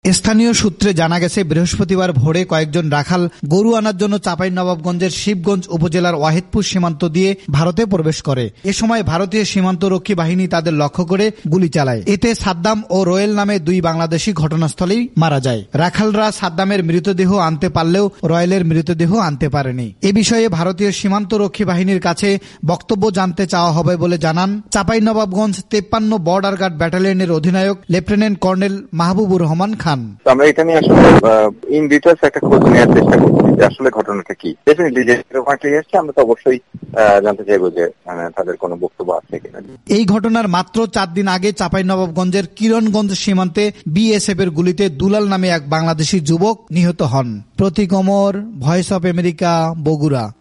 স্থানীয় সূত্রে জানা গেছে, বৃহস্পতিবার ভোরে কয়েকজন রাখাল গরু আনার জন্য চাঁপাইনবাবগঞ্জের শিবগঞ্জ উপজেলার ওয়াহিদপুর সীমান্ত দিয়ে ভারতে প্রবেশ করে। এ সময় ভারতীয় সীমান্তরক্ষী বাহিনী তাদের লক্ষ্য করে গুলি চালায়। এতে সাদ্দাম ও রোয়েল নামে দুই বাংলাদেশি ঘটনাস্থলেই মারা যায়। রাখালরা সাদ্দামের মৃতদেহ আনতে পারলেও রয়েলের মৃতদেহ আনতে পারেনি। এ বিষয়ে ভারতীয় সীমান্তরক্ষী বাহিনীর কাছে বক্তব্য জানতে চাওয়া হবে বলে জানান চাঁপাইনবাবগঞ্জ 53 বর্ডার গার্ড ব্যাটালিয়নের অধিনায়ক লেফটেন্যান্ট কর্নেল মাহবুবুর রহমান খান। আমরা এটা নিয়ে আসলে ইন ডিটেইলস একটা খোঁজ নেওয়ার চেষ্টা করছি যে আসলে ঘটনাটা কি। ডেফিনেটলি যে ঘটনাটি এসেছে আমরা তো অবশ্যই জানতে চাইবো যে তাদের কোনো বক্তব্য আছে কিনা। এই ঘটনার মাত্র 4 দিন আগে চাঁপাইনবাবগঞ্জের কিরণগঞ্জ সীমান্তে বিএসএফ এর গুলিতে দুলাল নামে এক বাংলাদেশি যুবক নিহত হন। Pratik Amar, voice of America, Bogura.